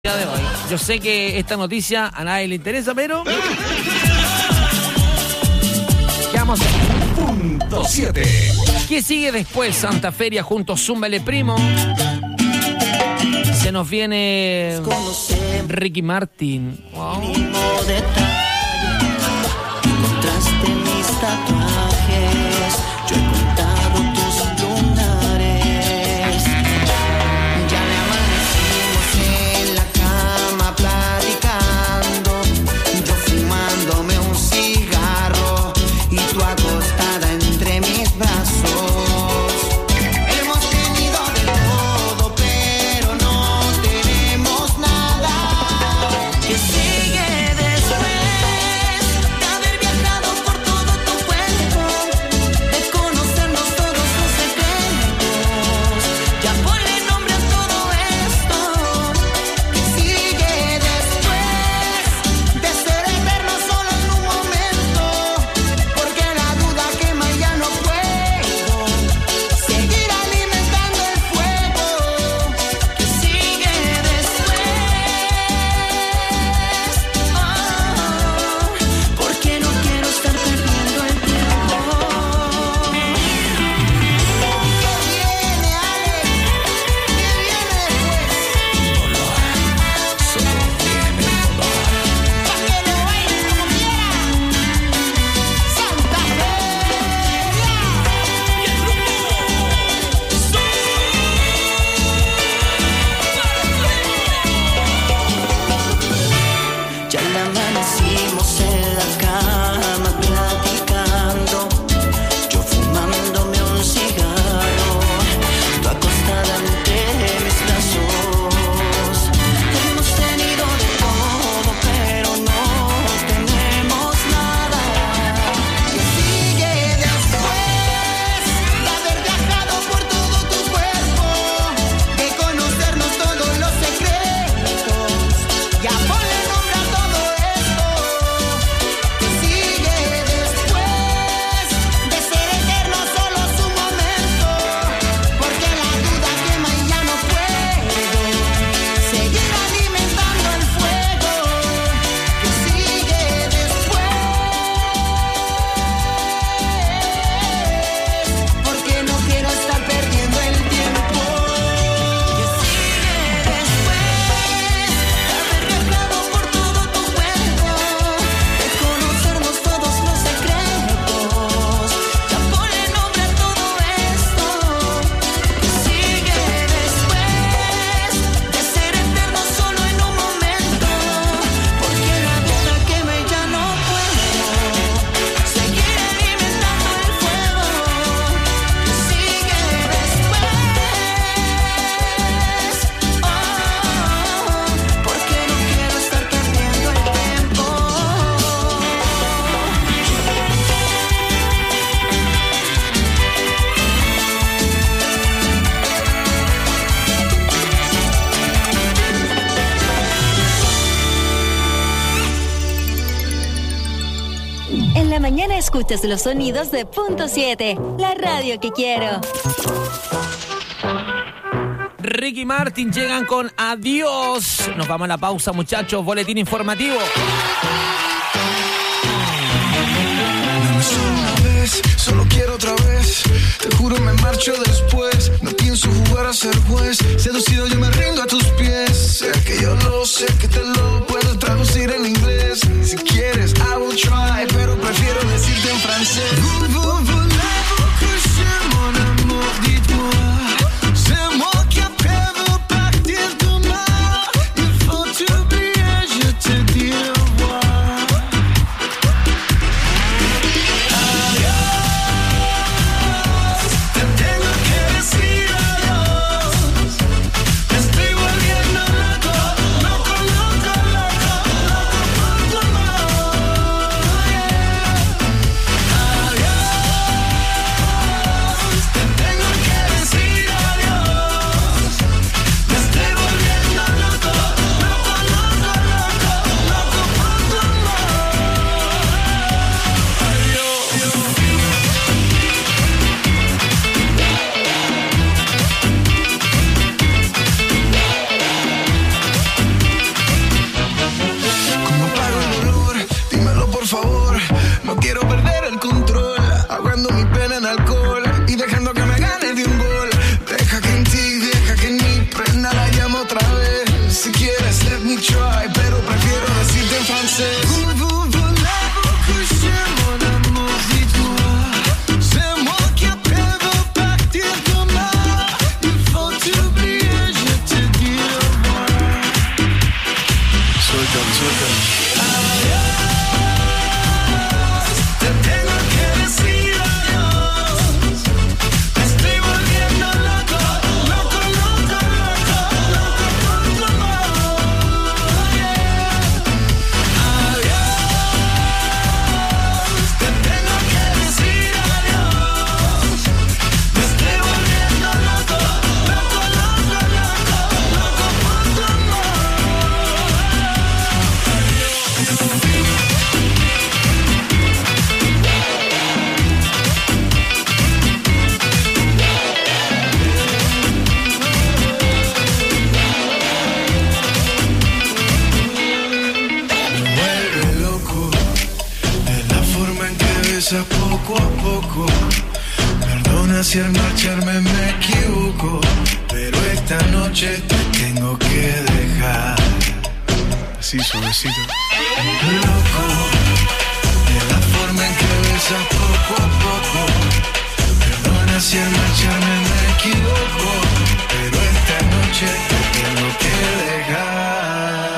De hoy. Yo sé que esta noticia a nadie le interesa, pero ¿qué vamos a hacer? Punto 7. ¿Qué sigue después? Santa Feria junto a Zúmbale Primo. Se nos viene Ricky Martin. Wow. Encontraste mis tatuajes, yo he contado tus lunares. Ya le amanecimos en la cama platicando, yo fumándome un cigarro y tú acostada entre mis brazos. Hemos tenido de todo, pero no tenemos nada. ¿Qué sigue después de haber viajado por todo tu cuerpo, de conocernos todos los secretos? Ya ponle nombre a todo esto. ¿Qué sigue después de ser eterno solo en un momento? Porque la duda quema y ya no puedo seguir alimentando el fuego. ¿Qué sigue después? Porque no quiero estar perdiendo el tiempo. ¿Qué viene, Ale? ¿Qué viene después? Solo viene el dolor. Pa' que lo bailen como quieran. Santa Ya la amanecimos en la cama platicando, yo fumándome un cigarro, tú acostada entre mis brazos. Hemos tenido de todo, pero no tenemos nada. ¿Qué sigue después de haber viajado por todo tu cuerpo, de conocernos todos los secretos? Ya ponle nombre a todo esto. ¿Qué sigue después de ser eterno solo su momento? Porque la duda quema y ya no puedo seguir alimentando el fuego. ¿Qué sigue después? Porque no quiero estar perdiendo el tiempo. ¿Qué sigue después de haber viajado por todo tu cuerpo, de conocernos todos los secretos? Ya ponle nombre a todo esto. ¿Qué sigue después de ser eterno solo en un momento? Porque la duda quema y ya no puedo seguir alimentando el fuego. ¿Qué sigue después? Porque no quiero estar perdiendo el tiempo. En la mañana escuchas los sonidos de Punto 7, la radio que quiero. Ricky Martin llegan con Adiós. Nos vamos a la pausa, muchachos. Boletín informativo. Una vez, solo quiero otra vez. Te juro me marcho después. No pienso jugar a ser juez. Seducido yo me rindo a tus pies. Sé que yo lo sé, que te lo puedo traducir en inglés. Si quieres, I will try, pero prefiero decirte en francés. Voulez-vous coucher mon amour, dites-moi. C'est moi qui après veux partir demain. Il faut t'oublier, je te dis au revoir. Te tengo que decir adiós. Me estoy volviendo loco, loco, loco, loco, loco. Si quieres, let me try, pero prefiero decirte en francés. Voulez-vous coucher, mon amour, dis-toi. C'est moi qui appelle, veux partir demain. Il faut t'oublier, je te dis au revoir. Suéltame, suéltame. Poco a poco, perdona si al marcharme me equivoco, pero esta noche te tengo que dejar. Así suavecito. Loco, de la forma en que besas poco a poco, perdona si al marcharme me equivoco, pero esta noche te tengo que dejar.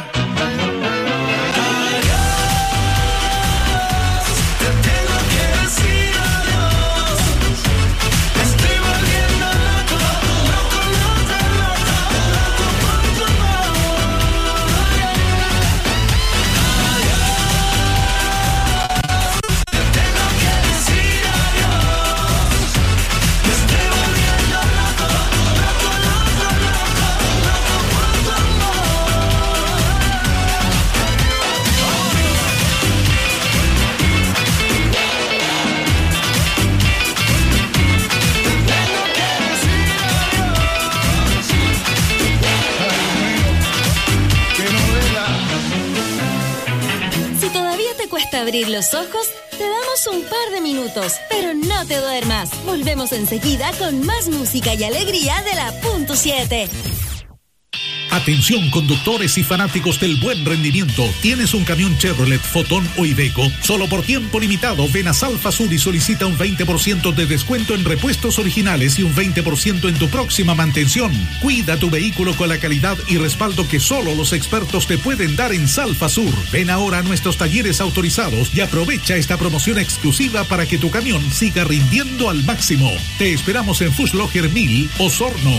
Abrir los ojos, te damos un par de minutos, pero no te duermas. Volvemos enseguida con más música y alegría de la Punto 7. Atención conductores y fanáticos del buen rendimiento. ¿Tienes un camión Chevrolet, Fotón o Iveco? Solo por tiempo limitado, ven a Salfa Sur y solicita un 20% de descuento en repuestos originales y un 20% en tu próxima mantención. Cuida tu vehículo con la calidad y respaldo que solo los expertos te pueden dar en Salfa Sur. Ven ahora a nuestros talleres autorizados y aprovecha esta promoción exclusiva para que tu camión siga rindiendo al máximo. Te esperamos en Fuschloger 1000, Osorno.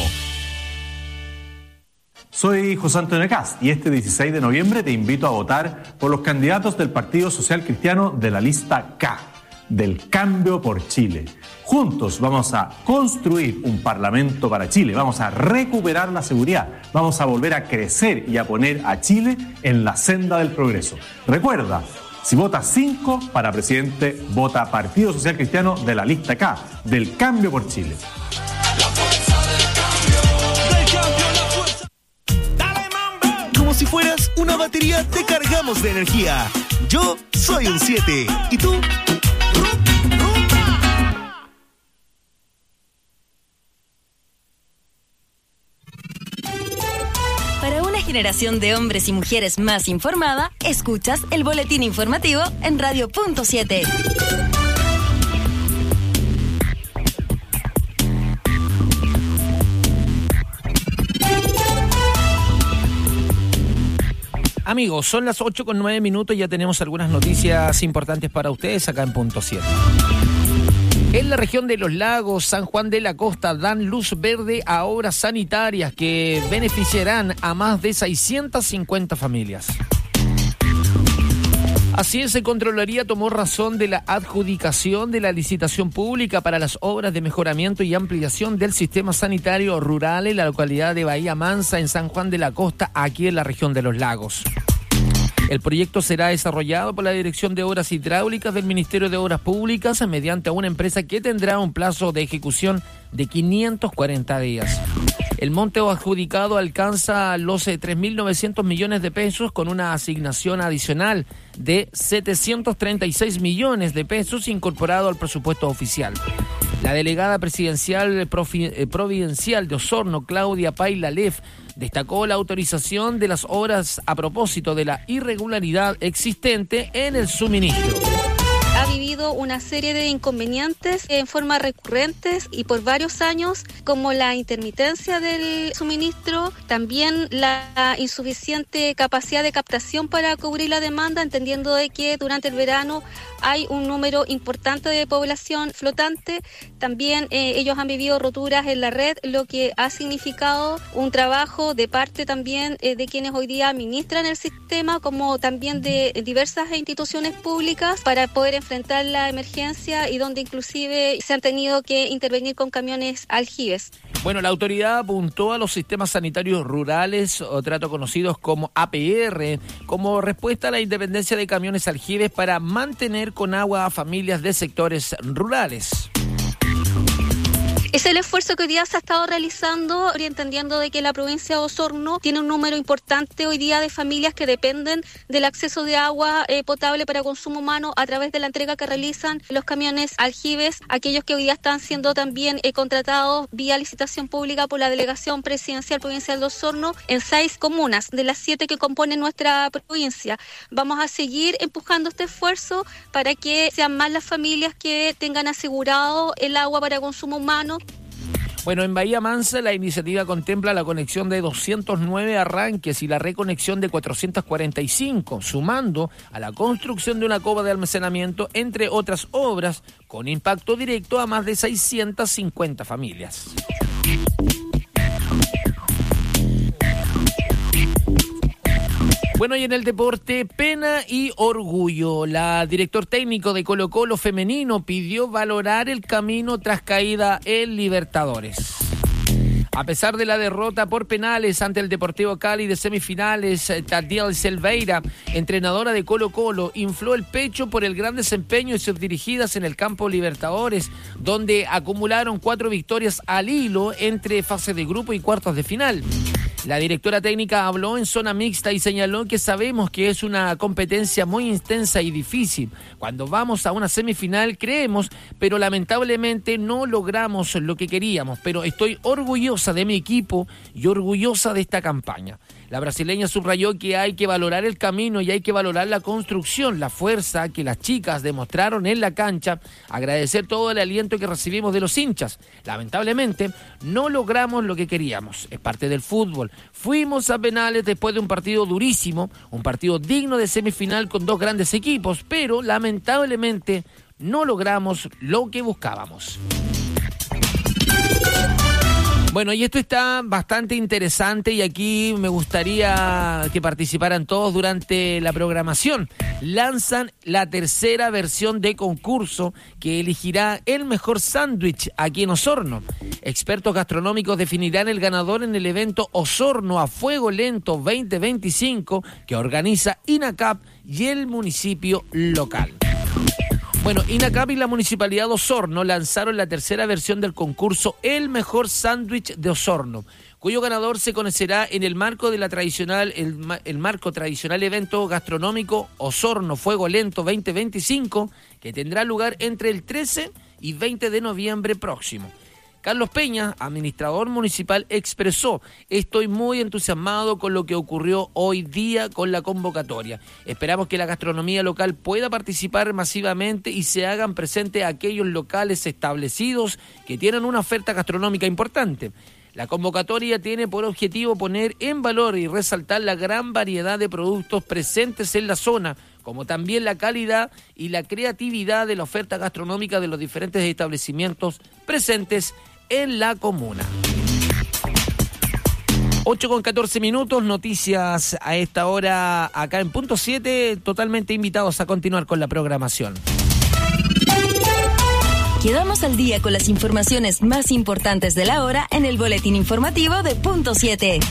Soy José Antonio Cast y este 16 de noviembre te invito a votar por los candidatos del Partido Social Cristiano de la lista K, del Cambio por Chile. Juntos vamos a construir un parlamento para Chile, vamos a recuperar la seguridad, vamos a volver a crecer y a poner a Chile en la senda del progreso. Recuerda, si votas 5 para presidente, vota Partido Social Cristiano de la lista K, del Cambio por Chile. Como si fueras una batería, te cargamos de energía. Yo soy un 7. ¿Y tú? Para una generación de hombres y mujeres más informada, escuchas el boletín informativo en Radio Punto 7. Amigos, son las 8:09, ya tenemos algunas noticias importantes para ustedes acá en Punto 7. En la región de Los Lagos, San Juan de la Costa, dan luz verde a obras sanitarias que beneficiarán a más de 650 familias. Así es, Contraloría tomó razón de la adjudicación de la licitación pública para las obras de mejoramiento y ampliación del sistema sanitario rural en la localidad de Bahía Mansa, en San Juan de la Costa, aquí en la región de Los Lagos. El proyecto será desarrollado por la Dirección de Obras Hidráulicas del Ministerio de Obras Públicas mediante una empresa que tendrá un plazo de ejecución de 540 días. El monto adjudicado alcanza los 3.900 millones de pesos con una asignación adicional de 736 millones de pesos incorporado al presupuesto oficial. La delegada presidencial providencial de Osorno, Claudia Paila Leff, Destacó la autorización de las obras a propósito de la irregularidad existente en el suministro. Ha vivido una serie de inconvenientes en forma recurrentes y por varios años, como la intermitencia del suministro, también la insuficiente capacidad de captación para cubrir la demanda, entendiendo de que durante el verano hay un número importante de población flotante. También ellos han vivido roturas en la red, lo que ha significado un trabajo de parte también de quienes hoy día administran el sistema, como también de diversas instituciones públicas para poder enfrentar la emergencia y donde inclusive se han tenido que intervenir con camiones aljibes. Bueno, la autoridad apuntó a los sistemas sanitarios rurales, o trato conocidos como APR, como respuesta a la independencia de camiones aljibes para mantener con agua a familias de sectores rurales. Es el esfuerzo que hoy día se ha estado realizando y entendiendo de que la provincia de Osorno tiene un número importante hoy día de familias que dependen del acceso de agua potable para consumo humano a través de la entrega que realizan los camiones aljibes, aquellos que hoy día están siendo también contratados vía licitación pública por la Delegación Presidencial Provincial de Osorno en 6 comunas de las 7 que componen nuestra provincia. Vamos a seguir empujando este esfuerzo para que sean más las familias que tengan asegurado el agua para consumo humano. Bueno, en Bahía Mansa la iniciativa contempla la conexión de 209 arranques y la reconexión de 445, sumando a la construcción de una cova de almacenamiento, entre otras obras, con impacto directo a más de 650 familias. Bueno, y en el deporte, pena y orgullo. La director técnico de Colo-Colo femenino pidió valorar el camino tras caída en Libertadores. A pesar de la derrota por penales ante el Deportivo Cali de semifinales, Tadiel Silveira, entrenadora de Colo-Colo, infló el pecho por el gran desempeño de sus dirigidas en el campo Libertadores, donde acumularon 4 victorias al hilo entre fase de grupo y cuartos de final. La directora técnica habló en zona mixta y señaló que sabemos que es una competencia muy intensa y difícil. Cuando vamos a una semifinal creemos, pero lamentablemente no logramos lo que queríamos. Pero estoy orgullosa de mi equipo y orgullosa de esta campaña. La brasileña subrayó que hay que valorar el camino y hay que valorar la construcción, la fuerza que las chicas demostraron en la cancha, agradecer todo el aliento que recibimos de los hinchas. Lamentablemente, no logramos lo que queríamos. Es parte del fútbol. Fuimos a penales después de un partido durísimo, un partido digno de semifinal con 2 grandes equipos, pero lamentablemente no logramos lo que buscábamos. Bueno, y esto está bastante interesante y aquí me gustaría que participaran todos durante la programación. Lanzan la tercera versión de concurso que elegirá el mejor sándwich aquí en Osorno. Expertos gastronómicos definirán el ganador en el evento Osorno a Fuego Lento 2025 que organiza INACAP y el municipio local. Bueno, INACAP y la Municipalidad de Osorno lanzaron la tercera versión del concurso El Mejor Sándwich de Osorno, cuyo ganador se conocerá en el marco de la tradicional evento gastronómico Osorno Fuego Lento 2025, que tendrá lugar entre el 13 y 20 de noviembre próximo. Carlos Peña, administrador municipal, expresó: estoy muy entusiasmado con lo que ocurrió hoy día con la convocatoria. Esperamos que la gastronomía local pueda participar masivamente y se hagan presentes aquellos locales establecidos que tienen una oferta gastronómica importante. La convocatoria tiene por objetivo poner en valor y resaltar la gran variedad de productos presentes en la zona, como también la calidad y la creatividad de la oferta gastronómica de los diferentes establecimientos presentes en la comuna. 8:14, noticias a esta hora acá en Punto 7, totalmente invitados a continuar con la programación. Quedamos al día con las informaciones más importantes de la hora en el boletín informativo de Punto 7.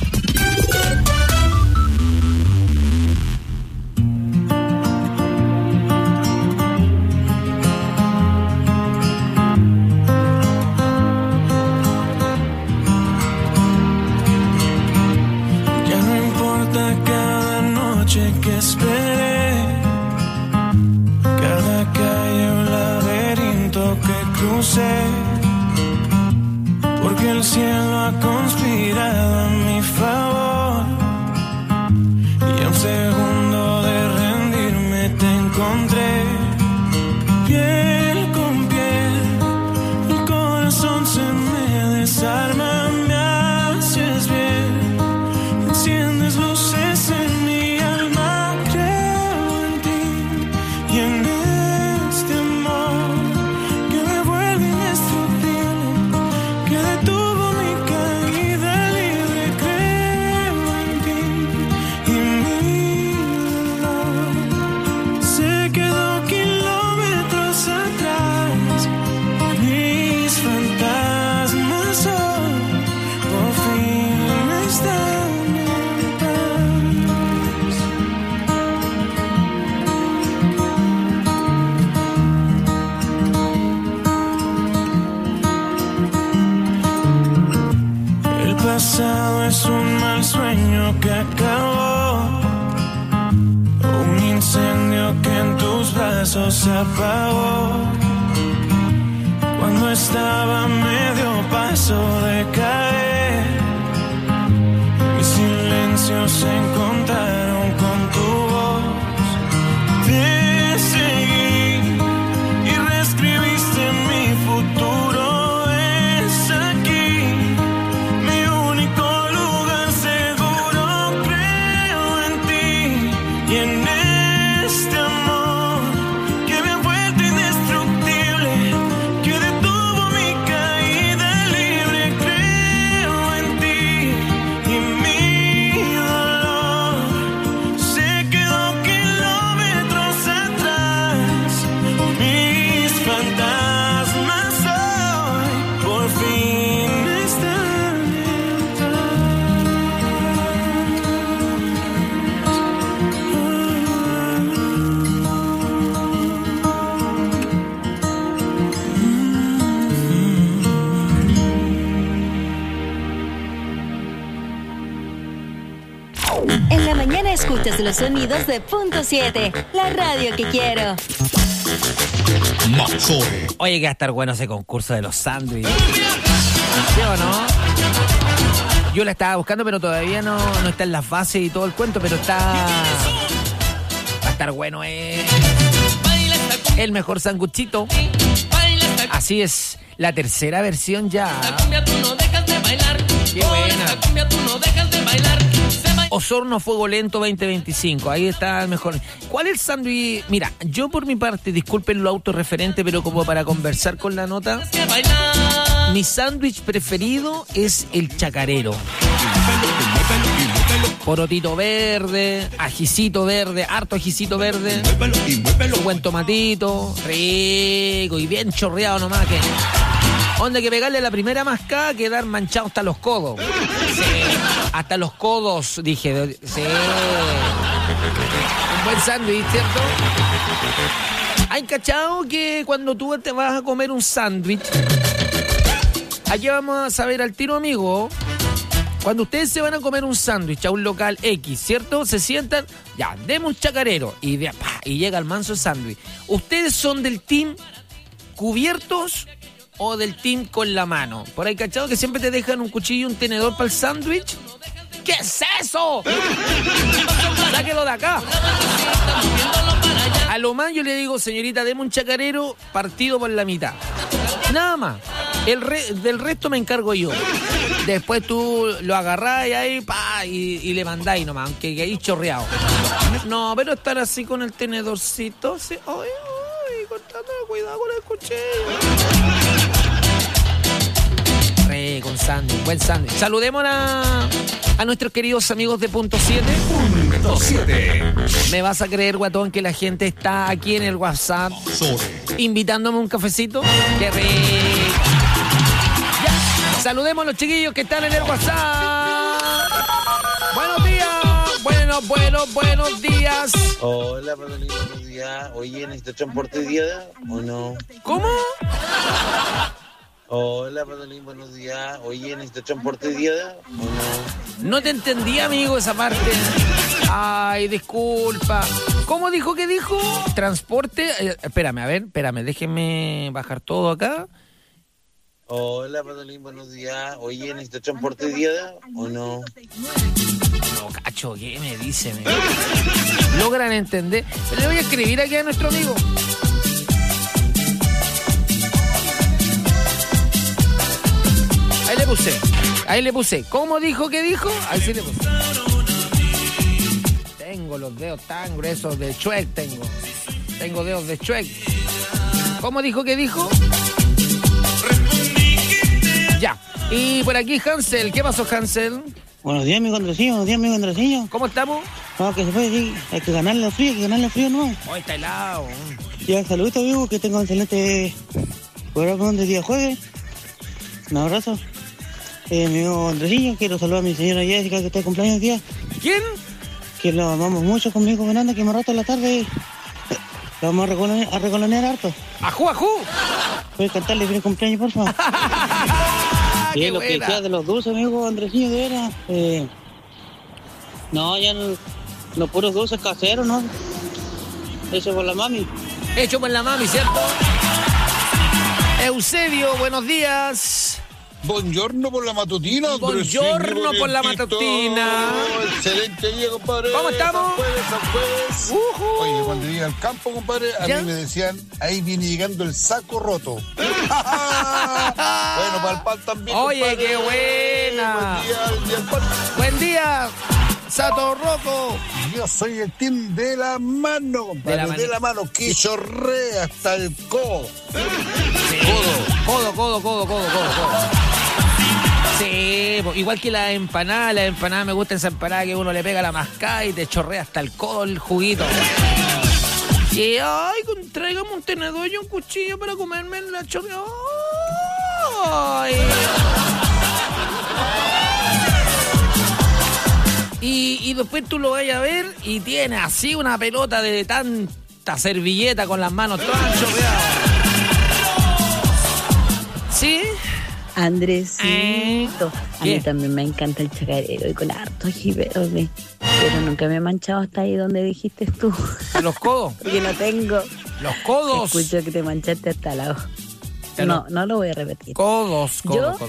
Que esperé, cada calle un laberinto que crucé, porque el cielo ha conspirado a mi favor. sueño que acabó, un incendio que en tus brazos se apagó. Cuando estaba a medio paso de caer, mis silencios se encontraron con tu voz. Te seguí y reescribiste mi futuro. Es aquí mi único lugar seguro. Creo en ti y en este amor que me ha vuelto indestructible, que detuvo mi caída libre. Creo en ti y mi dolor se quedó kilómetros atrás. Mis fantasmas hoy por fin están En la mañana escuchas los sonidos de Punto 7, la radio que quiero. Mazore. Oye, que va a estar bueno ese concurso de los sándwiches. ¿Sí o no? Yo la estaba buscando, pero todavía no está en las bases y todo el cuento, pero está... Va a estar bueno, el mejor sanguchito. Así es, la tercera versión ya. Qué buena. Osorno Fuego Lento 2025, ahí está el mejor. ¿Cuál es el sándwich? Mira, yo por mi parte, disculpen lo autorreferente, pero como para conversar con la nota, mi sándwich preferido es el chacarero. Porotito verde, ajicito verde, harto ajicito verde, su buen tomatito, rico y bien chorreado nomás, que onda que pegarle la primera mascada, quedar manchado hasta los codos. Sí, hasta los codos, dije. Sí. Un buen sándwich, ¿cierto? ¿Hay cachado que cuando tú te vas a comer un sándwich, aquí vamos a saber al tiro, amigo, cuando ustedes se van a comer un sándwich a un local X, ¿cierto? Se sientan, ya, deme un chacarero y llega el manso sándwich. ¿Ustedes son del team cubiertos o del team con la mano? Por ahí, ¿cachado? Que siempre te dejan un cuchillo y un tenedor para el sándwich. ¿Qué es eso? Sáquelo de acá. A lo más yo le digo, señorita, deme un chacarero partido por la mitad. Nada más. Del resto me encargo yo. Después tú lo agarráis ahí y le mandáis nomás, aunque ahí chorreado. No, pero estar así con el tenedorcito, sí. Ay, cortando, cuidado con el cuchillo. Con sándwich, buen sándwich. Saludemos a nuestros queridos amigos de Punto 7. Punto 7. ¿Me vas a creer, guatón, que la gente está aquí en el WhatsApp invitándome un cafecito? ¡Qué rico! Ya. Saludemos a los chiquillos que están en el WhatsApp. Buenos días. Buenos días. Hola, Patolín, buenos días. Oye, ¿necesitas transporte hoy día o no? ¿Cómo? Hola, Patolín, buenos días. Oye, ¿necesitas transporte hoy día o no? No te entendí, amigo, esa parte. Ay, disculpa. ¿Cómo dijo que dijo? Transporte. Espérame, déjenme bajar todo acá. Hola, Patolín, buenos días. Oye, ¿necesitas transporte hoy día o no? No, cacho, ¿qué me dice? ¿Logran entender? Le voy a escribir aquí a nuestro amigo. Ahí le puse. ¿Cómo dijo que dijo? Ahí sí le puse. Tengo los dedos tan gruesos de Shrek, tengo dedos de Shrek. ¿Cómo dijo que dijo? Ya. Y por aquí Hansel. ¿Qué pasó, Hansel? Buenos días, mi contraseño. ¿Cómo estamos? No, que se puede decir, hay que ganarle frío, ¿no? Hoy está helado. Ya, saludito, amigo, que tengo un excelente programa de día jueves. Un abrazo. Mi amigo Andresillo, quiero saludar a mi señora Jessica, que está de cumpleaños hoy día. ¿Quién? Que lo amamos mucho conmigo, Fernanda, que me rato en la tarde. Lo vamos a recolonear harto. ¡Ajú! ¿Puedes cantarle feliz cumpleaños, por favor? Y lo que sea de los dulces, amigo Andresillo, de veras. No, ya no, los puros dulces caseros, ¿no? Hecho por la mami. Hecho por la mami, ¿cierto? Eusebio, buenos días. Buongiorno por la matutina. Buongiorno por la matutina. Excelente día, compadre. ¿Cómo estamos? San Jueves. Oye, cuando llegué al campo, compadre, a mí me decían, ahí viene llegando el saco roto. Bueno, para el pan también, oye, compadre. Qué buena. Buen día al pan. Buen día, Sato Roco. Yo soy el team de la mano, compadre. De la mano, que chorrea hasta el codo. Sí. Codo. Sí, igual que la empanada me gusta esa empanada que uno le pega la mascada y te chorrea hasta el codo el juguito. Y ay, tráigame un tenedor y un cuchillo para comerme la chorrea. Ay. Y después tú lo vayas a ver y tiene así una pelota de tanta servilleta con las manos todas chorreadas. ¿Sí? Andresito, a mí también me encanta el chacarero y con harto ají verde, pero nunca me he manchado hasta ahí donde dijiste tú. ¿Los codos? Porque no tengo. ¿Los codos? Escucho que te manchaste hasta el lado. No lo voy a repetir. Codos.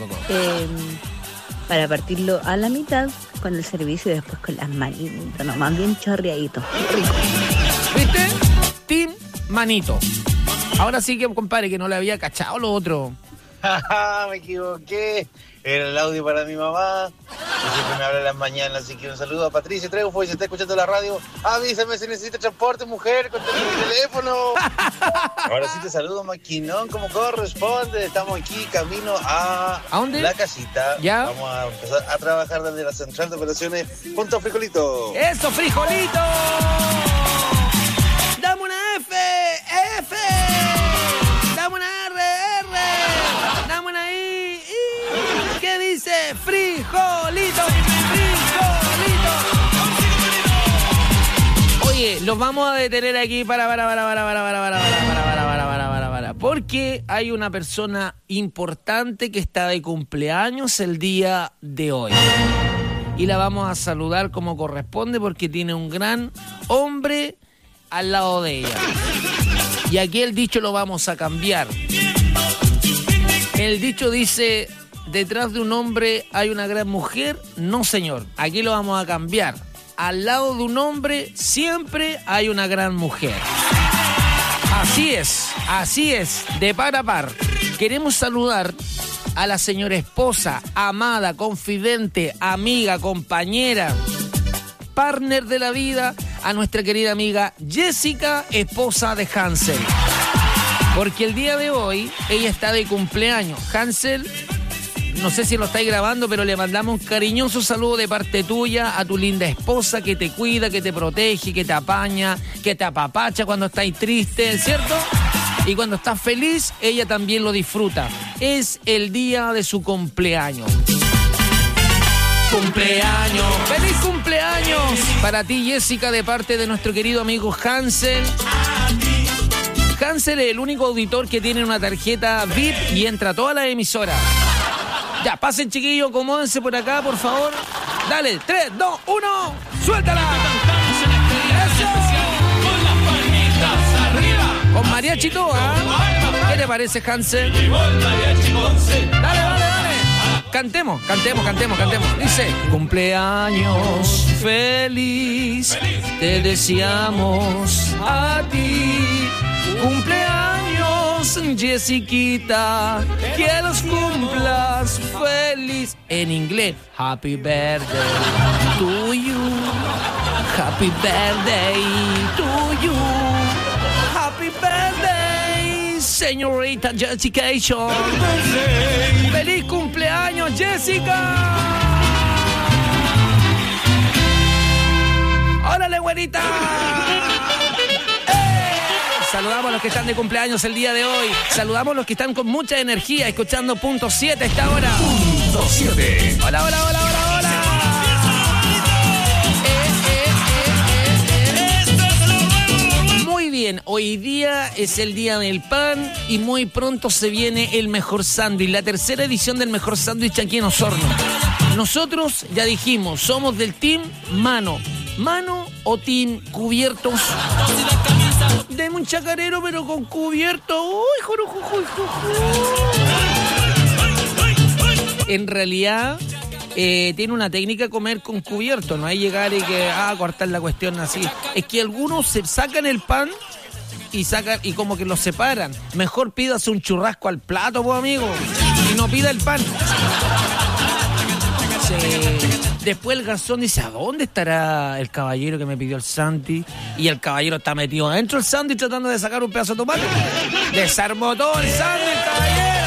Para partirlo a la mitad con el servicio y después con las manitas, nomás bien chorreadito. Rico. ¿Viste? Team Manito. Ahora sí que, compadre, que no le había cachado lo otro. Me equivoqué. Era el audio para mi mamá. Que siempre me habla en las mañanas. Así que un saludo a Patricia Treufo. Y si está escuchando la radio, avísame si necesita transporte, mujer. Contame el teléfono. Ahora sí te saludo, maquinón, como corresponde. Estamos aquí camino a dónde? La casita. ¿Ya? Vamos a empezar a trabajar desde la central de operaciones junto a Frijolito. ¡Eso, Frijolito! ¡Dame una F! ¡Dame una R! ¡Dame una I! ¿Qué dice? ¡Frijolito! Oye, los vamos a detener aquí para. Porque hay una persona importante que está de cumpleaños el día de hoy. Y la vamos a saludar como corresponde porque tiene un gran hombre al lado de ella. Y aquí el dicho lo vamos a cambiar. El dicho dice, detrás de un hombre hay una gran mujer. No, señor. Aquí lo vamos a cambiar. Al lado de un hombre siempre hay una gran mujer. Así es, de par a par. Queremos saludar a la señora esposa, amada, confidente, amiga, compañera, partner de la vida, a nuestra querida amiga Jessica, esposa de Hansel. Porque el día de hoy ella está de cumpleaños. Hansel, no sé si lo estáis grabando, pero le mandamos un cariñoso saludo de parte tuya a tu linda esposa que te cuida, que te protege, que te apaña, que te apapacha cuando estáis triste, ¿cierto? Y cuando estás feliz, ella también lo disfruta. Es el día de su cumpleaños. ¡Cumpleaños! ¡Feliz cumpleaños! Para ti, Jessica, de parte de nuestro querido amigo Hansel. Hansel es el único auditor que tiene una tarjeta VIP y entra a todas las emisoras. Ya, pasen, chiquillos, acomódense por acá, por favor. Dale, 3, 2, 1, ¡suéltala! ¡Eso! Con mariachi todo, ¿eh? ¿Qué te parece, Hansel? Dale. Cantemos. Dice, cumpleaños feliz, te deseamos a ti. Cumpleaños, Jessiquita, que los cumplas feliz. En inglés, happy birthday to you. Happy birthday to you. Happy birthday, señorita Jessica. ¡Feliz cumpleaños, Jessica! ¡Órale, güerita! Saludamos a los que están de cumpleaños el día de hoy. Saludamos a los que están con mucha energía, escuchando Punto 7 a esta hora. Punto 7. Hola. Muy bien, hoy día es el día del pan y muy pronto se viene el mejor sándwich, la tercera edición del mejor sándwich aquí en Osorno. Nosotros ya dijimos, somos del team mano. ¿Mano o team cubiertos? Deme un chacarero pero con cubierto. ¡Uy, jurujujujuju! En realidad tiene una técnica de comer con cubierto. No hay llegar y que cortar la cuestión así. Es que algunos se sacan el pan y como que lo separan. Mejor pídase un churrasco al plato, pues, amigo. Y no pida el pan. Después el garzón dice, ¿a dónde estará el caballero que me pidió el sándwich? Y el caballero está metido adentro del sándwich tratando de sacar un pedazo de tomate. Desarmó todo el sándwich, caballero.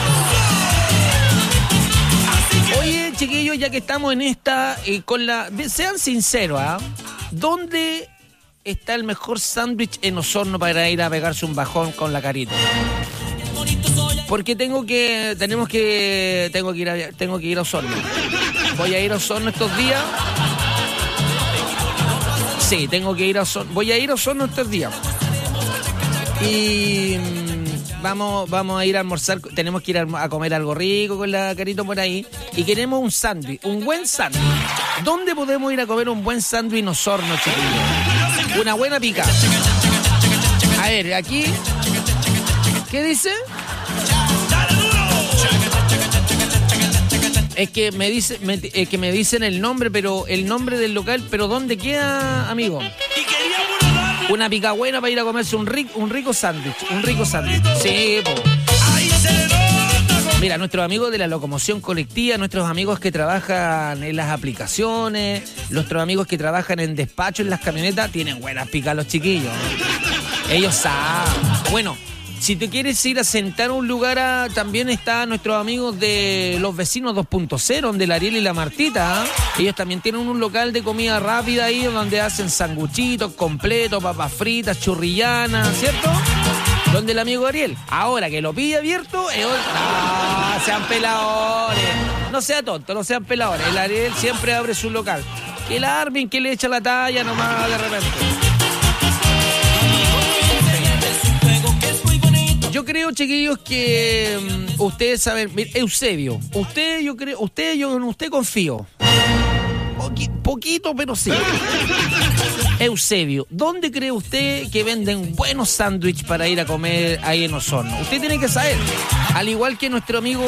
Oye, chiquillos, ya que estamos en esta, sean sinceros, ¿dónde está el mejor sándwich en Osorno para ir a pegarse un bajón con la carita? Porque tengo que ir a Osorno. Voy a ir a Osorno estos días. Sí, tengo que ir a Osorno. Voy a ir a Osorno estos días. Y vamos a ir a almorzar. Tenemos que ir a comer algo rico con la Carito por ahí. Y queremos un sándwich, un buen sándwich. ¿Dónde podemos ir a comer un buen sándwich en Osorno, chiquillos? Una buena pica. A ver, aquí. ¿Qué dice? Es que me dicen el nombre, pero el nombre del local, pero ¿dónde queda, amigo? Una pica buena para ir a comerse un rico sándwich, Sí, po. Mira, nuestros amigos de la locomoción colectiva, nuestros amigos que trabajan en las aplicaciones, nuestros amigos que trabajan en despacho en las camionetas, tienen buenas picas los chiquillos. Ellos saben. Bueno, si te quieres ir a sentar a un lugar, también están nuestros amigos de los vecinos 2.0, donde la Ariel y la Martita. Ellos también tienen un local de comida rápida ahí, donde hacen sanguchitos completos, papas fritas, churrillanas, ¿cierto? Donde el amigo Ariel. Ahora que lo pille abierto, sean peladores. No sea tonto, no sean peladores. El Ariel siempre abre su local. Que la armen, que le echa la talla nomás de repente. Yo creo, chiquillos, que ustedes saben, Eusebio, yo en usted confío. Poquito, pero sí. Eusebio, ¿dónde cree usted que venden buenos sándwiches para ir a comer ahí en Osorno? Usted tiene que saber, al igual que nuestro amigo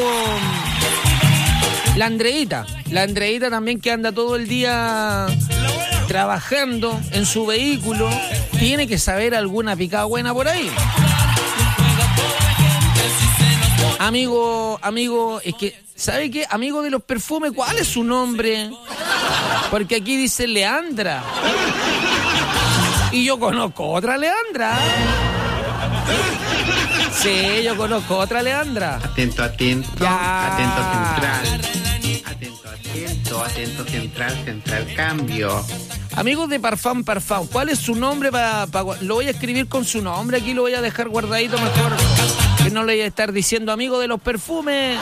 la Andreita también, que anda todo el día trabajando en su vehículo, tiene que saber alguna picada buena por ahí. Amigo, es que, ¿sabe qué? Amigo de los perfumes, ¿cuál es su nombre? Porque aquí dice Leandra. Y yo conozco otra Leandra. Sí, yo conozco otra Leandra. Atento, ya. Atento central, cambio. Amigos de Parfum, ¿cuál es su nombre? Lo voy a escribir con su nombre, aquí lo voy a dejar guardadito mejor. Que no le voy a estar diciendo amigo de los perfumes.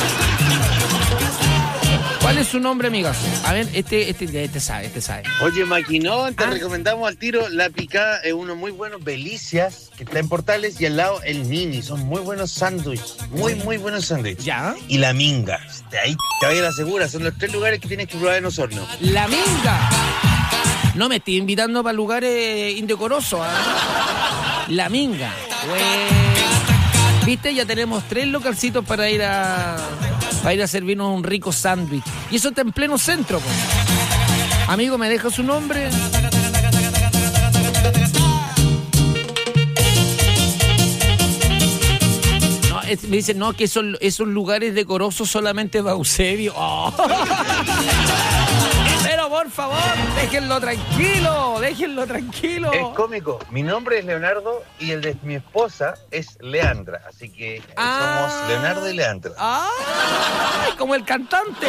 ¿Cuál es su nombre, amigas? A ver, este sabe. Oye, Maquinón, te recomendamos al tiro la picada, unos muy buenos Delicias, que está en Portales, y al lado el Mini. Son muy buenos sándwiches, muy buenos sándwiches. ¿Ya? Y la Minga, de ahí te voy a la segura, son los 3 lugares que tienes que probar en Osorno. La Minga. No me estoy invitando para lugares indecorosos, La Minga. ¿Viste? Ya tenemos 3 localcitos para ir a servirnos un rico sándwich. Y eso está en pleno centro, pues. Amigo, ¿me deja su nombre? No, me dicen, no, que esos lugares decorosos solamente va Eusebio. Oh. Pero por favor, déjenlo tranquilo. Es cómico. Mi nombre es Leonardo y el de mi esposa es Leandra. Así que somos Leonardo y Leandra. ¡Ay! Como el cantante.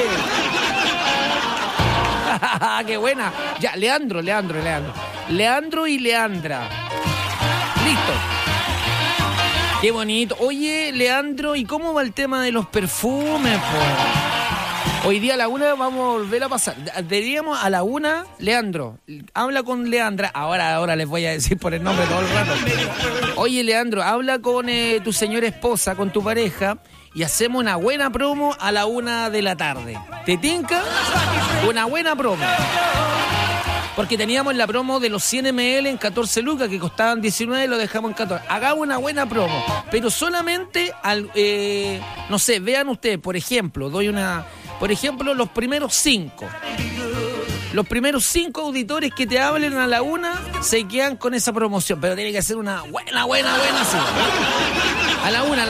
¡Qué buena! Ya, Leandro y Leandra. Listo. Qué bonito. Oye, Leandro, ¿y cómo va el tema de los perfumes, po? Hoy día a la 1 vamos a volver a pasar. Diríamos a la 1, Leandro, habla con Leandra. Ahora les voy a decir por el nombre todo el rato. Oye, Leandro, habla con tu señora esposa, con tu pareja, y hacemos una buena promo a la 1 de la tarde. ¿Te tinca? Una buena promo. Porque teníamos la promo de los 100 ml en 14 lucas, que costaban 19 y lo dejamos en 14. Hagamos una buena promo, pero solamente, no sé, vean ustedes, por ejemplo, los primeros 5. Los primeros 5 auditores que te hablen a la 1 se quedan con esa promoción, pero tiene que ser una buena, sí. A la 1.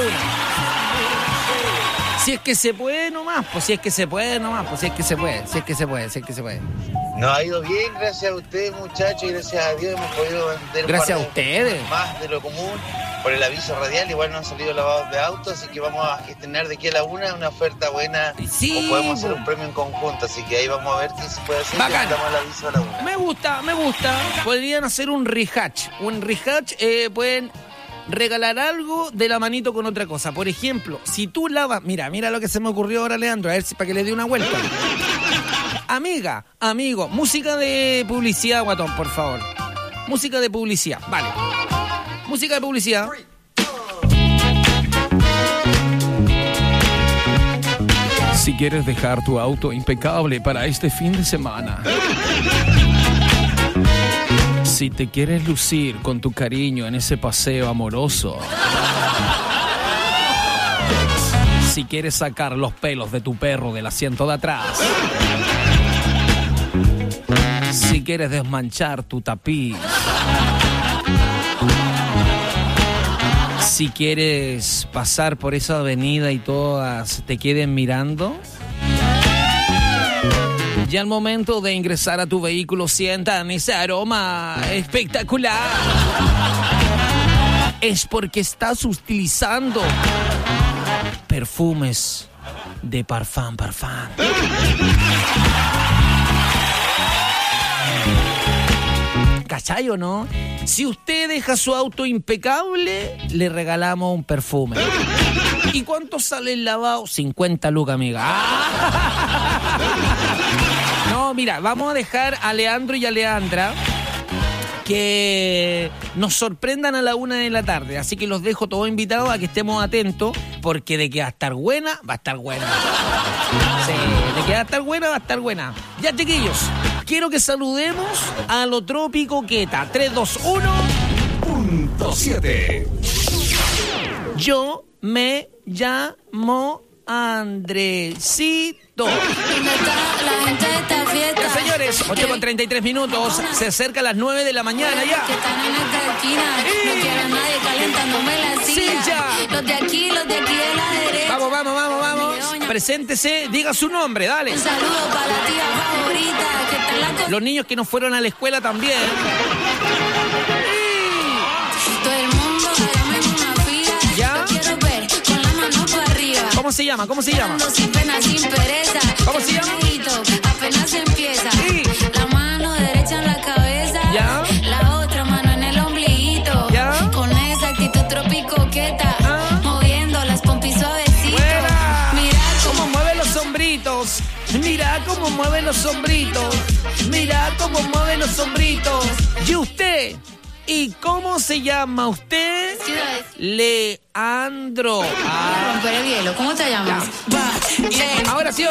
Si es que se puede nomás, si es que se puede. Nos ha ido bien, gracias a ustedes, muchachos, y gracias a Dios hemos podido vender gracias a ustedes más de lo común por el aviso radial. Igual nos han salido lavados de autos, así que vamos a estrenar de aquí a la 1 una oferta buena. Sí, o podemos hacer un premio en conjunto, así que ahí vamos a ver qué se puede hacer. Bacán. Damos el aviso a la 1. Me gusta. Podrían hacer un rehatch. Pueden regalar algo de la manito con otra cosa. Por ejemplo, si tú lavas... Mira lo que se me ocurrió ahora, Leandro, a ver si para que le dé una vuelta. Amiga, amigo, música de publicidad, guatón, por favor. Música de publicidad, vale. Música de publicidad. Si quieres dejar tu auto impecable para este fin de semana. Si te quieres lucir con tu cariño en ese paseo amoroso. Si quieres sacar los pelos de tu perro del asiento de atrás. Si quieres desmanchar tu tapiz. Si quieres pasar por esa avenida y todas te queden mirando. Ya al momento de ingresar a tu vehículo sientan ese aroma espectacular. Es porque estás utilizando perfumes de Parfum. ¿Cachai o no? Si usted deja su auto impecable, le regalamos un perfume. ¿Y cuánto sale el lavado? 50 lucas, amiga. No, mira, vamos a dejar a Leandro y a Leandra que nos sorprendan a la 1 de la tarde. Así que los dejo todos invitados a que estemos atentos, porque de que va a estar buena, va a estar buena. Sí, de que va a estar buena, va a estar buena. Ya, chiquillos, quiero que saludemos a lo Tropi Coqueta. 3, 2, 1.7. Yo me llamo Andresito. ¿Dónde está la gente de esta fiesta? Ya, señores, 8:33. Se acerca a las 9 de la mañana ya. Que están en esta esquina. No quiero a nadie calentándome la silla. Sí, ya. Los de aquí de la derecha. Vamos. Preséntese, diga su nombre, dale. Un saludo para la tía favorita que está en la Los niños que no fueron a la escuela también. Todo el mundo hágame una fila. ¿Ya? Lo quiero ver con la mano para arriba. ¿Cómo se llama? Ando sin pena, sin pereza. ¿Cómo se llama? Apenas empieza. Sí. La mano derecha en la cabeza. ¿Ya? La otra mano en el ombliguito. ¿Ya? Con esa actitud tropicoqueta. Moviendo las pompis suavecito. ¡Buena! Mira cómo mueve los sombritos. Mira cómo mueve los sombritos. Mira cómo mueve los sombritos. ¿Y usted? ¿Y cómo se llama usted? Leandro. romper el hielo. ¿Cómo te llamas? Ahora sí. Yo,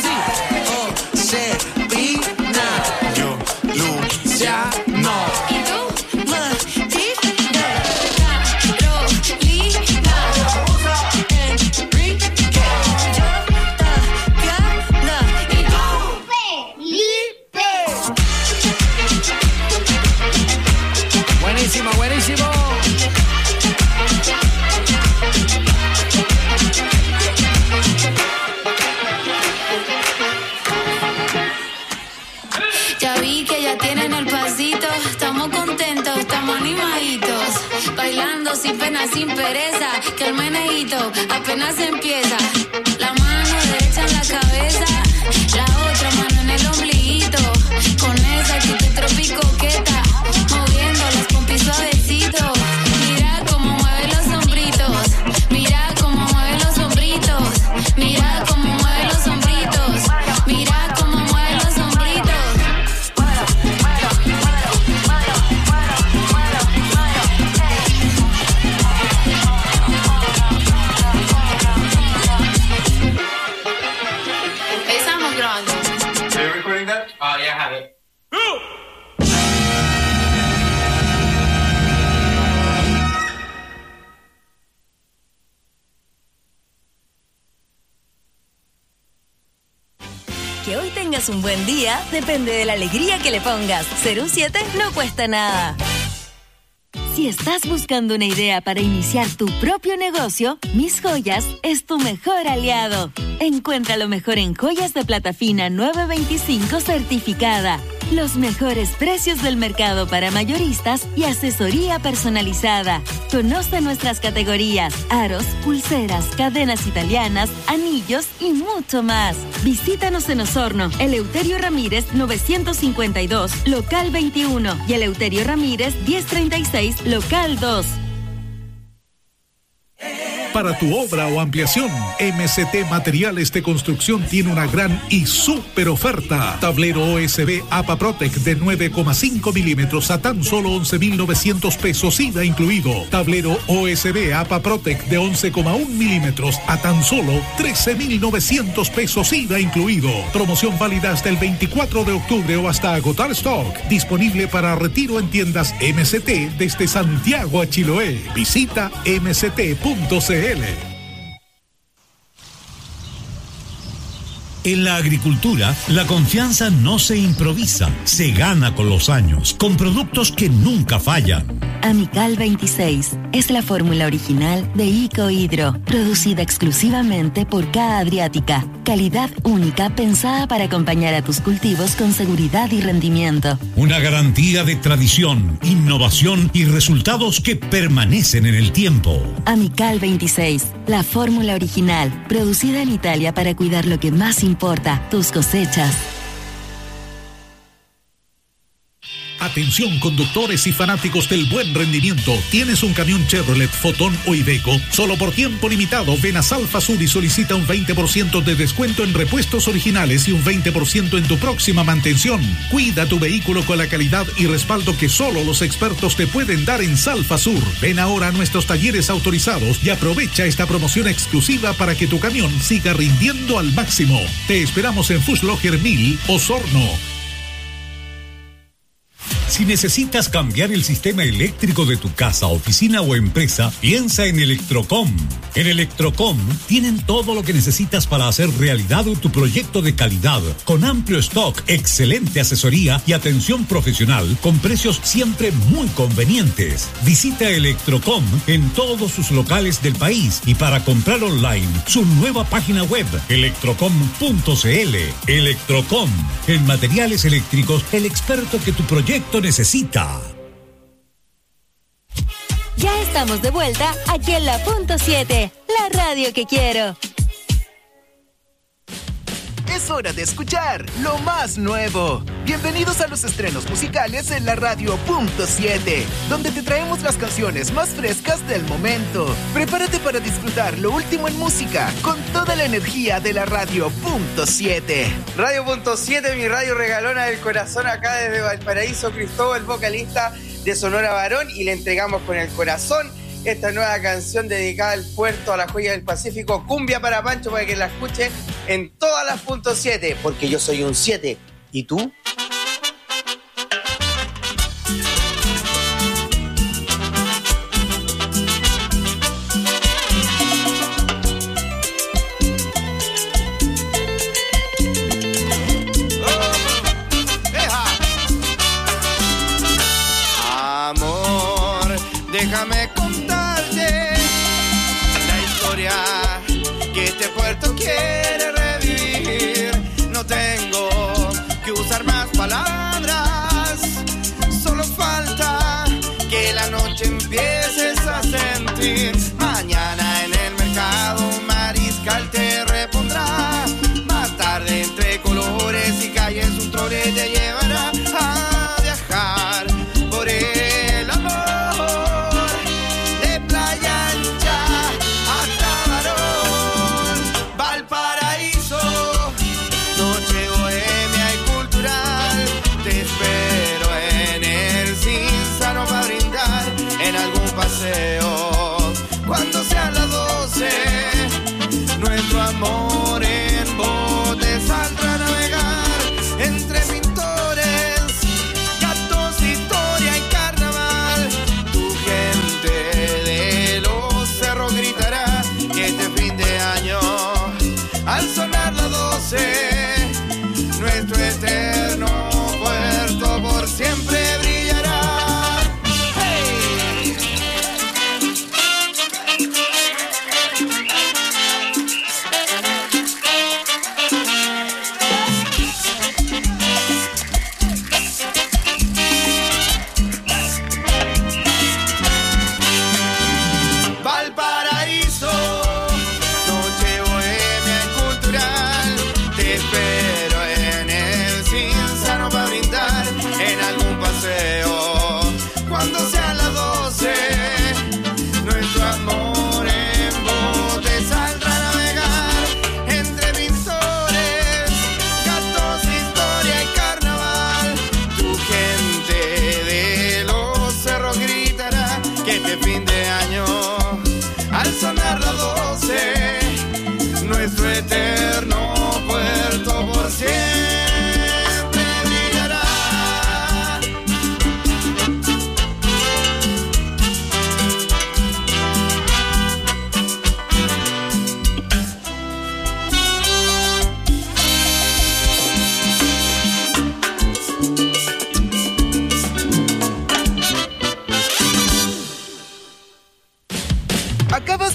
Luciano. ¿Y tú? Buenísimo. Ya vi que ya tienen el pasito. Estamos contentos, estamos animaditos. Bailando sin pena, sin pereza. Que el meneíto apenas empieza. La mano derecha en la cabeza. La otra mano en el ombliguito. Con esa actitud tropicoqueta. Moviendo las pompis suavecito. Mira cómo mueve los sombritos. Mira cómo mueve los sombritos. Mira cómo mueve los sombritos. Mira cómo mueve los sombritos. tengas un buen día depende de la alegría que le pongas. Ser un 7 no cuesta nada. Si estás buscando una idea para iniciar tu propio negocio, Mis Joyas es tu mejor aliado. Encuentra lo mejor en joyas de plata fina 925 certificada. Los mejores precios del mercado para mayoristas y asesoría personalizada. Conoce nuestras categorías: aros, pulseras, cadenas italianas, anillos y mucho más. Visítanos en Osorno, Eleuterio Ramírez 952, local 21 y Eleuterio Ramírez 1036, local 2. Para tu obra o ampliación, MCT Materiales de Construcción tiene una gran y súper oferta. Tablero OSB APA Protec de 9,5 milímetros a tan solo 11,900 pesos IVA incluido. Tablero OSB APA Protec de 11,1 milímetros a tan solo 13,900 pesos IVA incluido. Promoción válida hasta el 24 de octubre o hasta agotar stock. Disponible para retiro en tiendas MCT desde Santiago a Chiloé. Visita mct.cl. En la agricultura, la confianza no se improvisa, se gana con los años, con productos que nunca fallan. Amical 26 es la fórmula original de Icohidro, producida exclusivamente por K Adriática. Calidad única pensada para acompañar a tus cultivos con seguridad y rendimiento. Una garantía de tradición, innovación y resultados que permanecen en el tiempo. Amical 26, la fórmula original, producida en Italia para cuidar lo que más importa, tus cosechas. Atención conductores y fanáticos del buen rendimiento. ¿Tienes un camión Chevrolet, Fotón o Iveco? Solo por tiempo limitado, ven a Salfa Sur y solicita un 20% de descuento en repuestos originales y un 20% en tu próxima mantención. Cuida tu vehículo con la calidad y respaldo que solo los expertos te pueden dar en Salfa Sur. Ven ahora a nuestros talleres autorizados y aprovecha esta promoción exclusiva para que tu camión siga rindiendo al máximo. Te esperamos en Fußlocher 1000, Osorno. Si necesitas cambiar el sistema eléctrico de tu casa, oficina o empresa, piensa en Electrocom. En Electrocom tienen todo lo que necesitas para hacer realidad tu proyecto de calidad, con amplio stock, excelente asesoría y atención profesional, con precios siempre muy convenientes. Visita Electrocom en todos sus locales del país y para comprar online, su nueva página web, electrocom.cl. Electrocom, en materiales eléctricos, el experto que tu proyecto necesita. Ya estamos de vuelta aquí en la Punto 7, la radio que quiero. Es hora de escuchar lo más nuevo. Bienvenidos a los estrenos musicales en la radio Punto 7, donde te traemos las canciones más frescas del momento. Prepárate para disfrutar lo último en música con toda la energía de la radio Punto 7. Radio Punto 7, mi radio regalona del corazón, acá desde Valparaíso, Cristóbal, vocalista de Sonora Varón, y le entregamos con el corazón esta nueva canción dedicada al puerto, a la joya del Pacífico, Cumbia para Pancho, para que la escuchen en todas las Punto 7, porque yo soy un 7. ¿Y tú? Amor, déjame contarte la historia que este puerto quiere revivir. No tengo que usar más palabras, solo falta que la noche empieces a sentir. Mañana en el mercado un mariscal te repondrá. Más tarde entre colores y calles un trole te llevará a viajar por el amor de Playa Ancha hasta Varón, Valparaíso.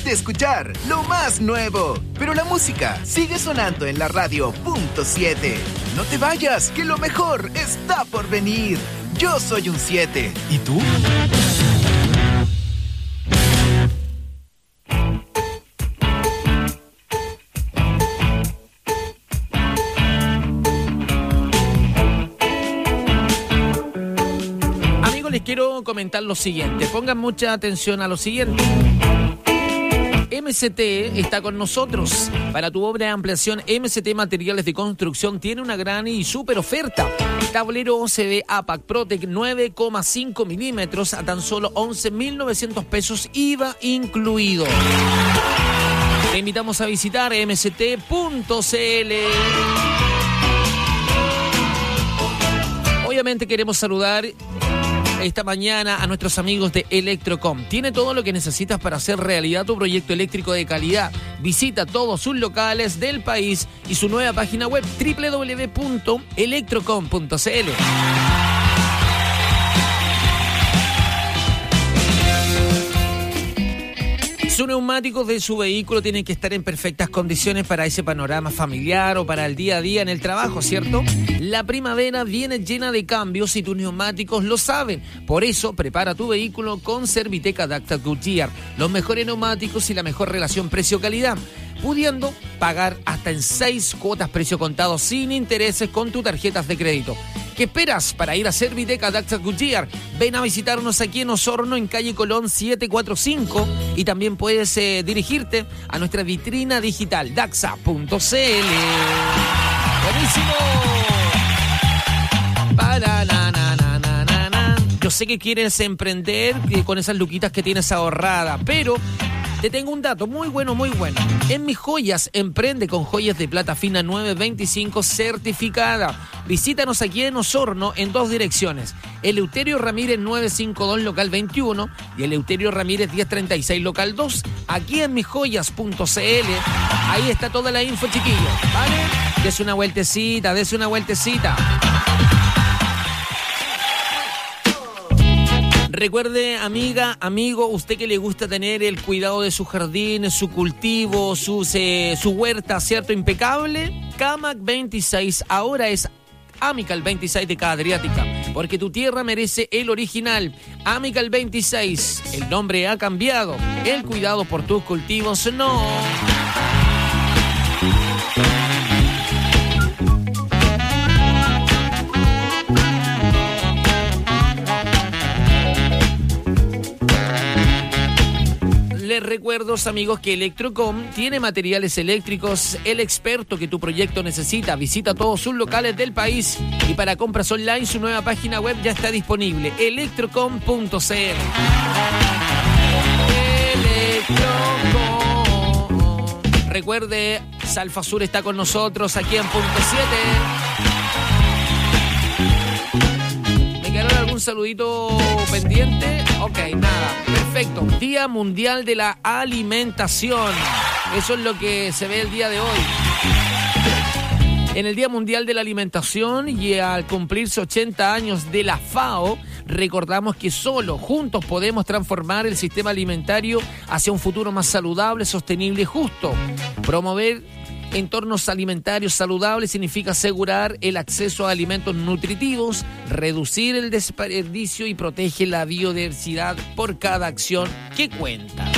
de escuchar lo más nuevo, pero la música sigue sonando en la radio .7. No te vayas, que lo mejor está por venir. Yo soy un 7. ¿Y tú? Les quiero comentar lo siguiente. Pongan mucha atención a lo siguiente. MCT está con nosotros. Para tu obra de ampliación, MCT Materiales de Construcción tiene una gran y súper oferta. Tablero OCB APAC Protec 9,5 milímetros a tan solo 11.900 pesos, IVA incluido. Te invitamos a visitar mct.cl. Obviamente queremos saludar esta mañana a nuestros amigos de Electrocom. Tiene todo lo que necesitas para hacer realidad tu proyecto eléctrico de calidad. Visita todos sus locales del país y su nueva página web www.electrocom.cl. Sus neumáticos de su vehículo tienen que estar en perfectas condiciones para ese panorama familiar o para el día a día en el trabajo, ¿cierto? La primavera viene llena de cambios y tus neumáticos lo saben. Por eso, prepara tu vehículo con Serviteca Dacta Goodyear. Los mejores neumáticos y la mejor relación precio-calidad, pudiendo pagar hasta en 6 cuotas precio contado sin intereses con tus tarjetas de crédito. ¿Qué esperas para ir a Serviteca Dacta Goodyear? Ven a visitarnos aquí en Osorno, en calle Colón 745, y también puedes dirigirte a nuestra vitrina digital daxa.cl. ¡Buenísimo! Yo sé que quieres emprender con esas luquitas que tienes ahorradas, pero te tengo un dato muy bueno, muy bueno. En Mis Joyas, emprende con joyas de plata fina 925 certificada. Visítanos aquí en Osorno en 2 direcciones. Eleuterio Ramírez 952 local 21 y Eleuterio Ramírez 1036 local 2. Aquí en misjoyas.cl. Ahí está toda la info, chiquillos, ¿vale? Dese una vueltecita, dese una vueltecita. Recuerde, amiga, amigo, usted que le gusta tener el cuidado de su jardín, su cultivo, su huerta, ¿cierto? Impecable. Camac 26 ahora es Amical 26 de Cada Adriática, porque tu tierra merece el original. Amical 26, el nombre ha cambiado, el cuidado por tus cultivos no. Les recuerdo, amigos, que Electrocom tiene materiales eléctricos, el experto que tu proyecto necesita. Visita todos sus locales del país y para compras online su nueva página web ya está disponible, electrocom.cl. Electrocom. Recuerde, Salfa Sur está con nosotros aquí en Punto 7. ¿Me quedaron algún saludito pendiente? Ok, nada, perfecto. Día Mundial de la Alimentación. Eso es lo que se ve el día de hoy. En el Día Mundial de la Alimentación y al cumplirse 80 años de la FAO, recordamos que solo juntos podemos transformar el sistema alimentario hacia un futuro más saludable, sostenible y justo. Promover entornos alimentarios saludables significa asegurar el acceso a alimentos nutritivos, reducir el desperdicio y protege la biodiversidad por cada acción que cuenta.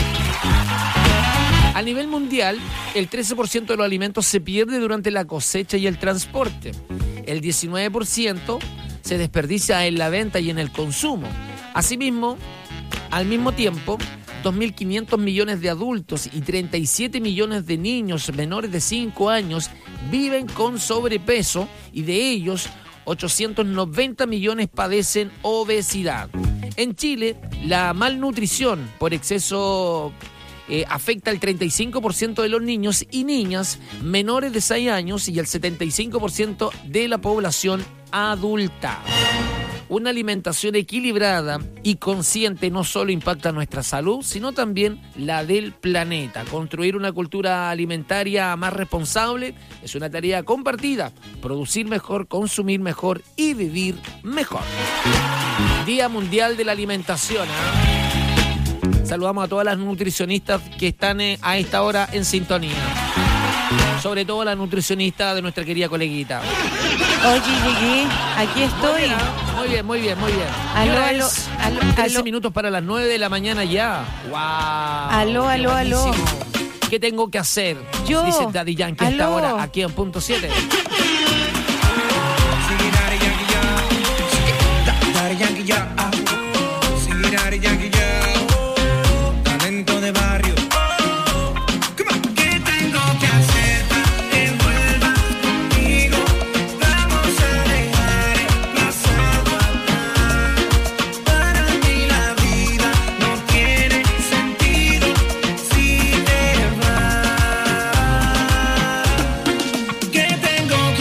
A nivel mundial, el 13% de los alimentos se pierde durante la cosecha y el transporte. El 19% se desperdicia en la venta y en el consumo. Asimismo, al mismo tiempo, 2.500 millones de adultos y 37 millones de niños menores de 5 años viven con sobrepeso y de ellos 890 millones padecen obesidad. En Chile, la malnutrición por exceso afecta al 35% de los niños y niñas menores de 6 años y al 75% de la población adulta. Una alimentación equilibrada y consciente no solo impacta nuestra salud, sino también la del planeta. Construir una cultura alimentaria más responsable es una tarea compartida. Producir mejor, consumir mejor y vivir mejor. Día Mundial de la Alimentación, ¿eh? Saludamos a todas las nutricionistas que están a esta hora en sintonía. Sobre todo la nutricionista de nuestra querida coleguita. Oye, llegué, aquí estoy. Muy bien, muy bien, muy bien. Aló, ¿Qué hora aló, es? aló, 13 aló. minutos para las 9 de la mañana ya. ¡Wow! Aló, Qué aló, aló. buenísimo. ¿Qué tengo que hacer? Yo. Dice Daddy Yankee a esta Aló. hora, aquí en punto 7. Daddy Yankee ya, sí, Daddy Yankee ya, talento de barrio. ¿Qué tengo que hacer para que vuelvas conmigo? Vamos a dejar el pasado atrás. Para mí la vida no tiene sentido si te vas. ¿Qué tengo que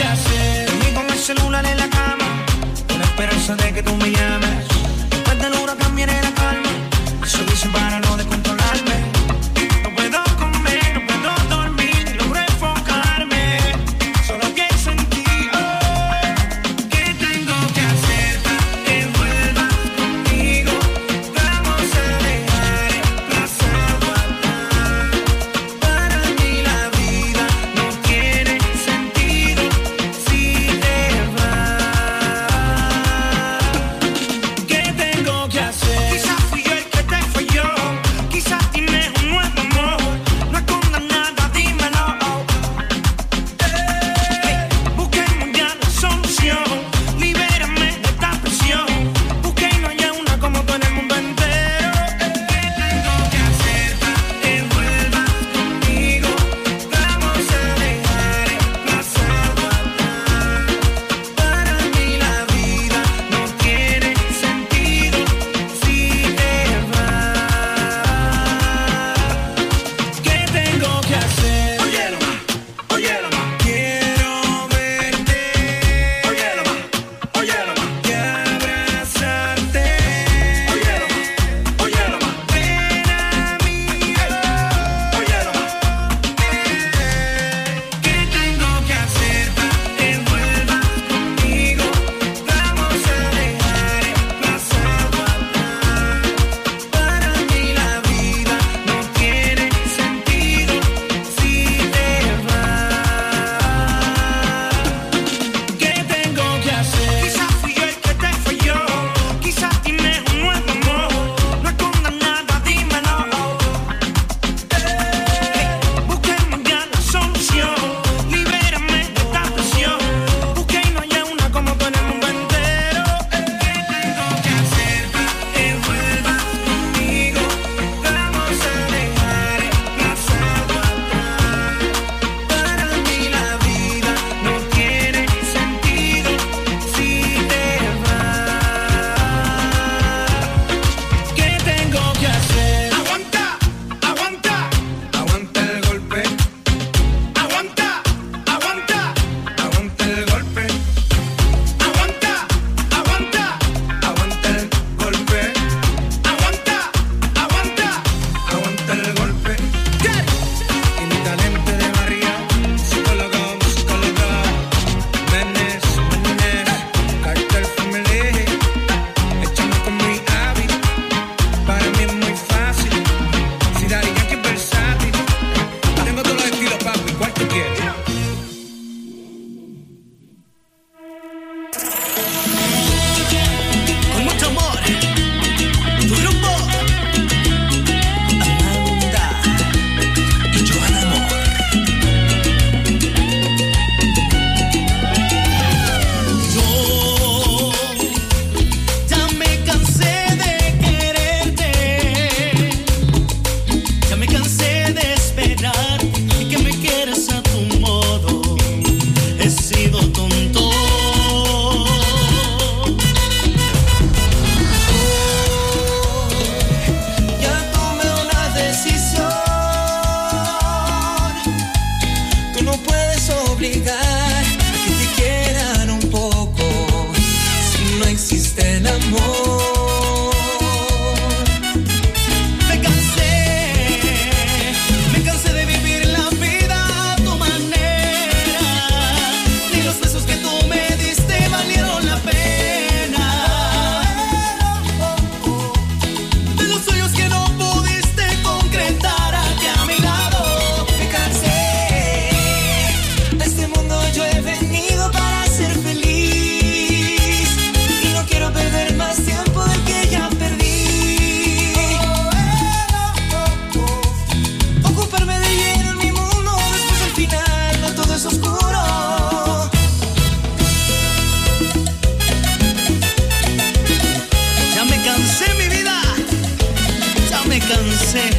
cansé.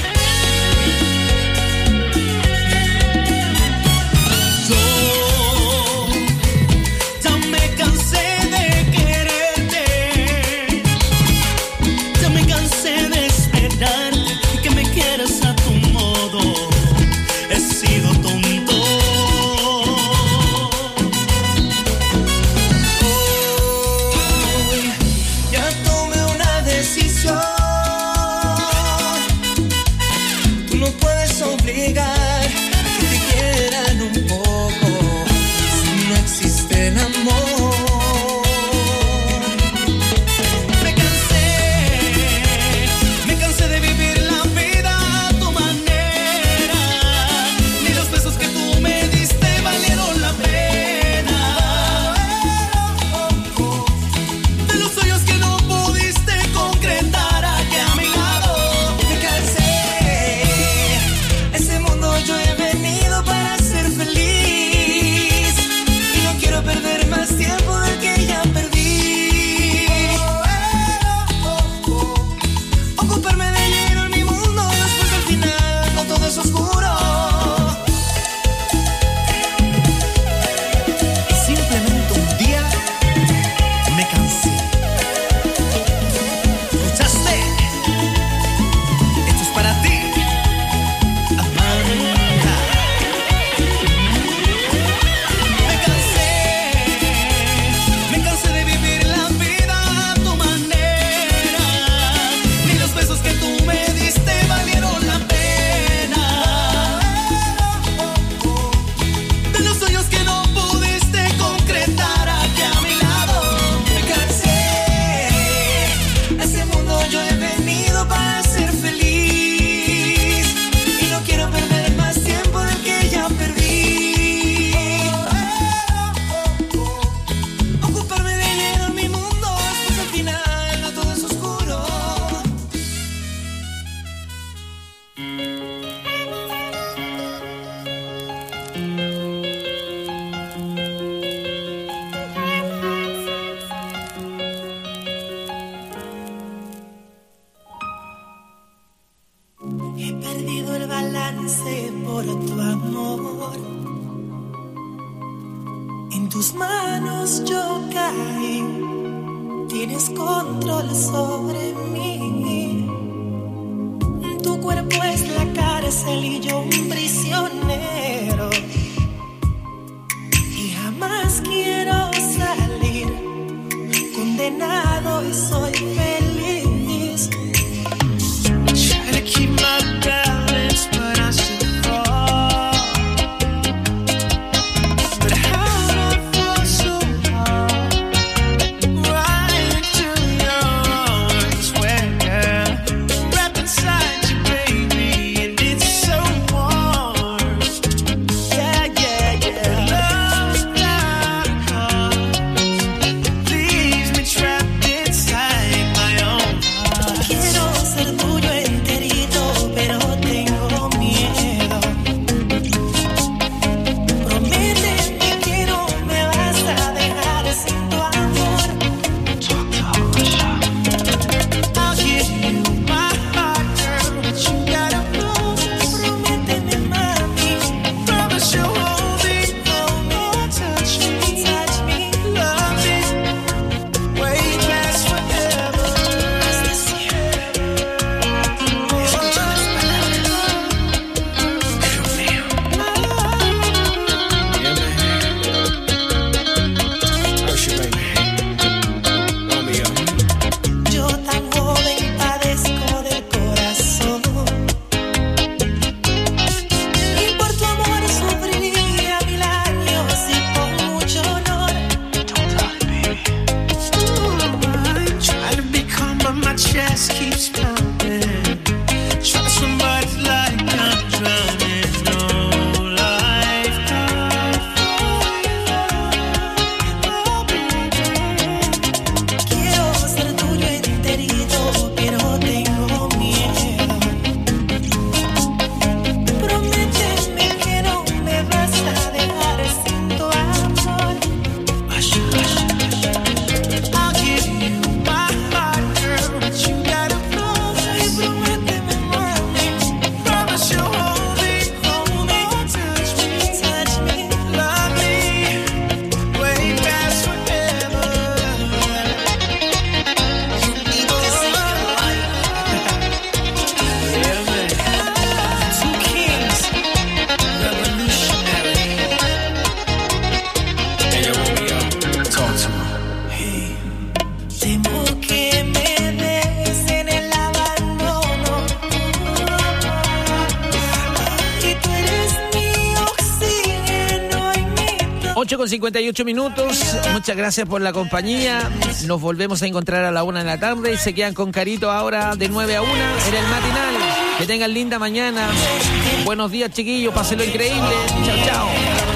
Ya me cansé de quererte, ya me cansé de esperarte y que me quieras a tu modo. He sido tonto. Hoy ya tomé una decisión. Tú no puedes obligar a que te quieran un poco si no existe el amor. Me cansé de vivir la vida a tu manera. Ni los besos que tú me diste valieron la pena. De los sueños que no pudiste concretar aquí a mi lado. Me cansé. Ese mundo yo he venido para ser feliz y no quiero perder más tiempo del que ya perdí. Ocuparme de lleno en mi mundo después al final no todo es oscuro. Y simplemente un día me cansé. ¿Escuchaste? Esto es para ti, Amanda. Me cansé de vivir la vida a tu manera. Ni los besos que tú me diste valieron la pena. De los sueños que no pudiste concretar aquí a mi lado. Me cansé. Ese mundo yo he venido para ser feliz y no quiero perder más tiempo del que ya perdí. Ocuparme de lleno en mi mundo después al final no todo es oscuro. He perdido el balance por tu amor. En tus manos yo caí. Tienes control sobre mí. Tu cuerpo es la cárcel y yo un prisionero. Y jamás quiero salir. Condenado y soy feliz. Try to keep my balance, but I still fall. But how do I fall so hard? Right into your arms, where wrapped inside you, baby, and it's so warm. Yeah, yeah, yeah. Love's not hard. Leaves me trapped inside my own heart. Quiero ser tuyo enterito, pero tengo miedo. Prométeme que no me vas a dejar sin tu amor. I'll give you my heart, girl, but you gotta promise. Prométeme, mami. Promise you'll hold me, touch me, love me. Wait, last forever. Escucha las palabras. Yo tan joven padezco del corazón y por tu amor sufriría 1000 años y con mucho honor. Try to be calm, but my chest keeps pounding. Try somebody's like I'm drowning. No lifetime. Quiero ser tuyo enterito, pero tengo miedo. Prométeme que no me vas a dejar sin tu amor. I'll give you my heart, girl, but you gotta promise. 8:58. Muchas gracias por la compañía. Nos volvemos a encontrar a la 1 de la tarde y se quedan con Carito ahora de 9 a 1 en el matinal. Que tengan linda mañana. Buenos días, chiquillos. Pásenlo increíble. Chao, chao.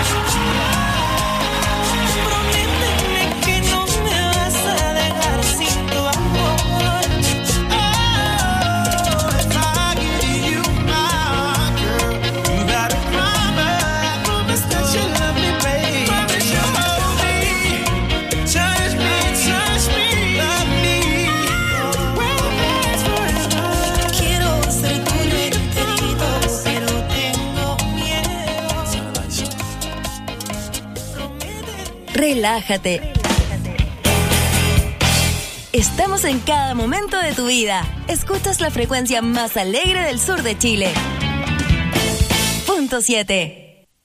Relájate. Estamos en cada momento de tu vida. Escuchas la frecuencia más alegre del sur de Chile. Punto 7.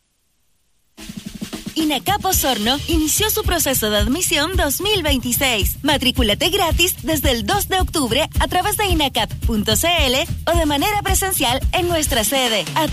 INACAP Osorno inició su proceso de admisión 2026. Matrículate gratis desde el 2 de octubre a través de inacap.cl o de manera presencial en nuestra sede.